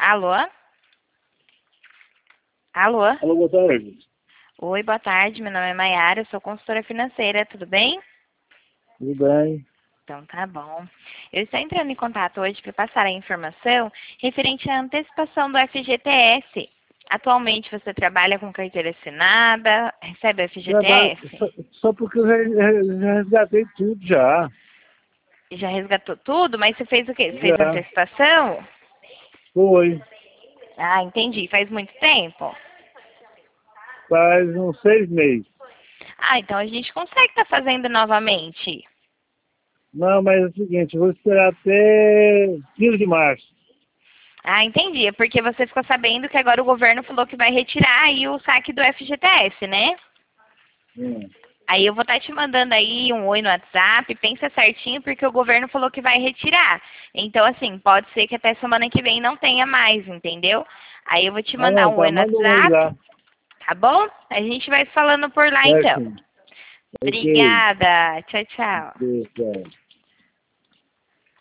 Alô? Alô? Alô, boa tarde. Oi, boa tarde. Meu nome é Maiara, eu sou consultora financeira, tudo bem? Tudo bem? Então tá bom. Eu estou entrando em contato hoje para passar a informação referente à antecipação do FGTS. Atualmente você trabalha com carteira assinada, recebe o Trabalho, FGTS? só porque eu já resgatei tudo já. Já resgatou tudo, mas você fez o quê? Você fez Já. antecipação? Foi. Ah, entendi. Faz muito tempo? Faz uns 6 meses. Ah, então a gente consegue estar fazendo novamente. Não, mas é o seguinte, eu vou esperar até 15 de março. Ah, entendi. É porque você ficou sabendo que agora o governo falou que vai retirar aí o saque do FGTS, né? Hum. Aí eu vou estar te mandando aí um oi no WhatsApp, pensa certinho, porque o governo falou que vai retirar. Então, assim, pode ser que até semana que vem não tenha mais, entendeu? Aí eu vou te Ah, mandar não, um tá. oi no Manda um oi WhatsApp, lá. tá bom? A gente vai se falando por lá, então. Certo? Ok. Obrigada. Tchau, tchau. Ok, tchau.